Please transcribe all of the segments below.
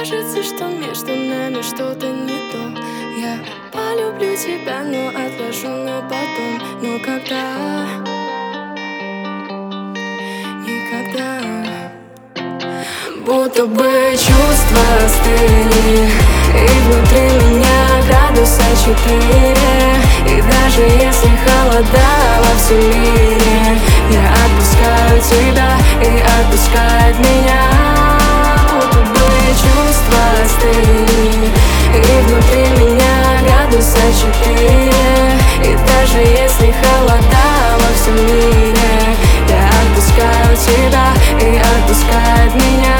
Кажется, что между нами что-то не то. Я полюблю тебя, но отложу на потом. Но когда? Никогда. Будто бы чувства остыли, и внутри меня градуса 4. И даже если холода во всем мире, я отпускаю тебя и отпускает меня. Будто бы чувства остыли, и внутри меня градуса 4. И даже если холода во всем мире, я отпускаю тебя и отпускает меня.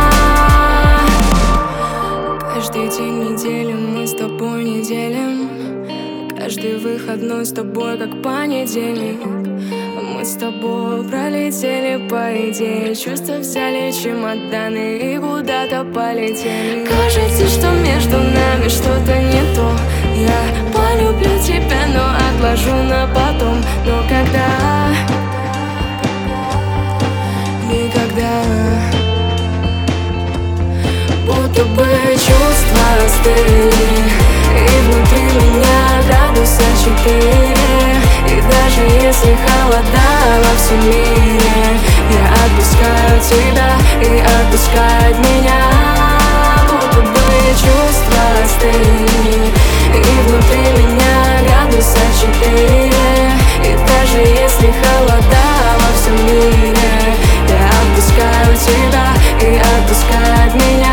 Каждый день недели мы с тобой не делим. Каждый выходной с тобой как понедельник. Мы с тобой пролетели по идее. Чувства взяли чемоданы и куда-то полетели. Кажется, что между нами что-то не то. Я полюблю тебя, но отложу на потом. Но когда? Никогда. Будто бы чувства остыли, и внутри меня градуса 4. И даже если холода во всем мире, я отпускаю тебя и отпускает меня. Будто бы чувства остыли, и внутри меня градуса 4. И даже если холода во всем мире, я отпускаю тебя и отпускает меня.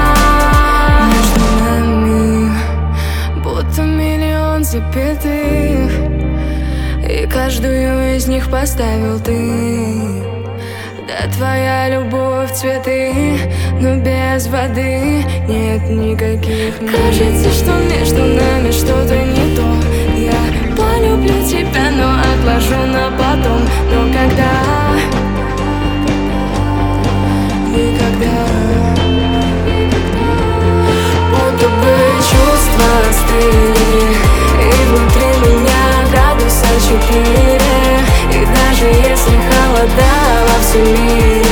Запятых, и каждую из них поставил ты. Да, твоя любовь цветы, но без воды нет никаких. Кажется, что между нами что-то не то. Я полюблю тебя, но отложу на потом. Но когда? Никогда. Будто бы чувства остыли, и внутри меня градуса 4. И даже если холода во всем мире,